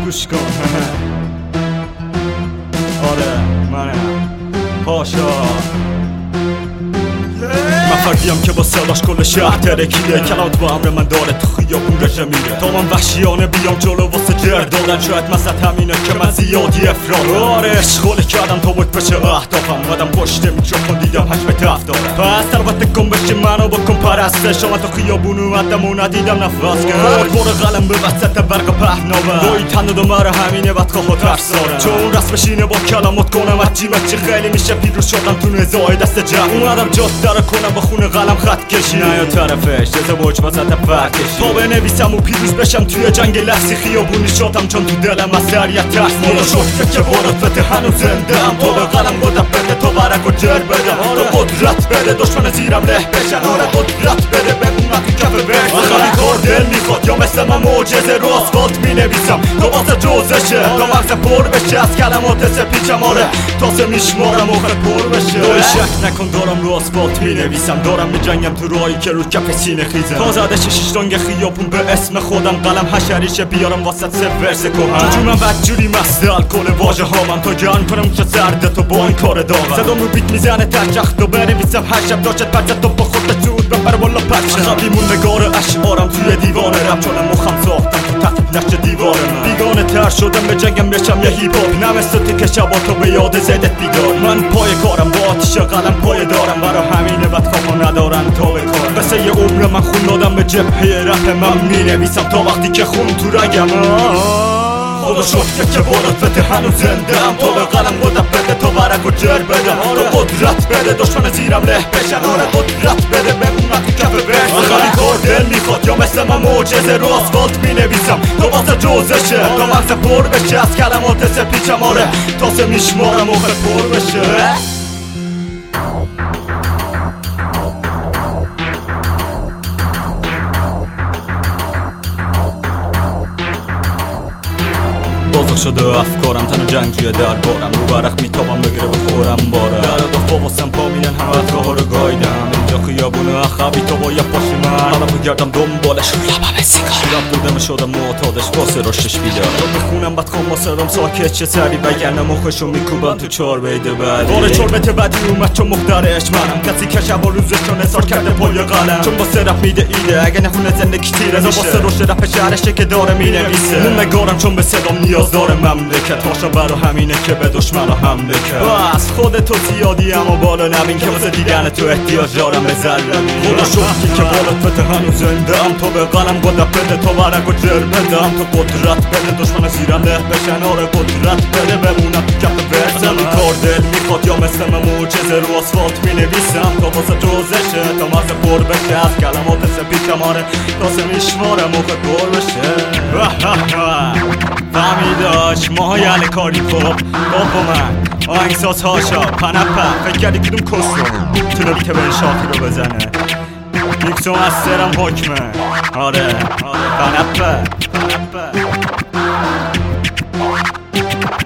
گوش کن آره منم پاشا من فردیم که با صداش کل شهر ترکیده کلات با امر من داره تو خیابون رژه میره تا من وحشیانه بیام جلو واسه جر دادن شاید مسط همینه که من زیادی افراد آره اشغاله کردم تا بود بشه اهدافم قدم پشت میکروفون دیدم حجم تف دارم پس البته کن بشی منو بکن پرستش من تو خیابون اومدم و ندیدم نفس کرد برو قلم به وسط برق پهناوه روی تن دومره همینه بدخواه و ترساره چون رسمش اینه با کلامت کنم عجیبت چی خیلی میشه پیروز شدم تو نزاع دست جمع اومدم جاده رو کنم با خونه قلم خط کشی نه یا طرفش ازدواج وسط فرکشی تا بنویسم و پیروز بشم توی جنگ لحظی خیابونی شدم چون تو دلم از سریعت ترس مولا شد که برات هنوز زنده ام تو به قلم گدم بده تو برک و جر بدم تو قدرت بده دشمن زیرم له بشن آره قدرت بده بمونم تو کف برس خیلی کار دل میخواد یا مثل من معجزه رو آسفالت مینویسم تو واسه جوزشه تا مغز پر بشه از کلمات سپیچم آره تازه میشمارم آخر پر بشه تو شک نکن دارم رو آسفالت مینویسم دارم میجنگم تو راهی که رو کف سینه خیزم تا زده شش رنگ خیابون به اسم خودم قلم حشریشه بیارم واسط سه ورس کهن تو من بدجوری مست الکل واژه هامم تا جان کنم که زرد تو با این کار داغم صدام رو بیت میزنه تچخت و بنویسم هر شب داشت بچت تو با خود جود ببر بالا پچه خبیمون نگار اشعارم توی دیوان رب چون مخم ساختم تو تقیب نشت دیوار من بیگانه تر شدم به جنگم بشم یه هیپ هاپ نمست تو که شبا تو به یاد زدت بیدار من پای کارم با آتیش قلم پای دارم برا همینه بدخواه ندارن تا به کار قصه یه عمر من خون دادم به جبهه رپ من مینویسم تا وقتی که خون تو رگم خدا شد که برات هنوز زنده ام تو به قلم گدم بده تو برک و جر بدم تو قدرت بده دشمن زیرم له بشن آره قدرت بده بمونم تو کف برس خیلی کار دل میخواد یا مثل من معجزه رو آسفالت مینویسم تو واسه جوزشه تا مغز پر بشه از کلمات سپیچم آره تازه میشمارم آخر پر بشه بازخ شده افکارم تن و جنگ توی دربارم رو برق میتابم بگیره بخورم باره درد و فاواسم پا میدن همه اتگاه رو گایدم اینجا خیابون اخوی تو با یه پاشی من حالا بگردم دنبالش رو لبم سیگار رب بودم شدم معتادش واسه رشتش بیدار رو بخونم بدخوام با صدام ساکت چه سری بگرنه مخشو میکوبن تو چار بیده بعدی باره چربت بدی اومد چون مخترش منم کسی که شب و روزشون اصار کرده پای قلم چون با رپ میده ایده اگه نخونه زندگی تیره واسه رشد رپ شهرشه که داره مینویسه اون نگارم چون به صدام نیاز داره مملکت هاشا برا همینه که به دشمن حمله کرد بس خودتو زیادی اما بالا نبین که واسه دیدن تو احتیاج دارم به ظلم خدا شکری که بالات هنوز زنده ام تو به قلم گدم بده تو برک و جر بدم تو قدرت بده دشمن زیرم له بشن آره قدرت بده بمونم تو کف برسم این کار دل میخواد یا مثل من معجزه رو آسفالت مینویسم تا واسه جوزشه تا مغز پر بشه از کلمات سپیچم آره تازه میشمارم موقع پر بشه فهمیداش ماهای علی کاری پاپ با من آهنگساز هاشا پنپه فکر کردی کدوم کسو تو نبیته به این شاکی رو بزنه میکسو از سرم حکمه آره پنپه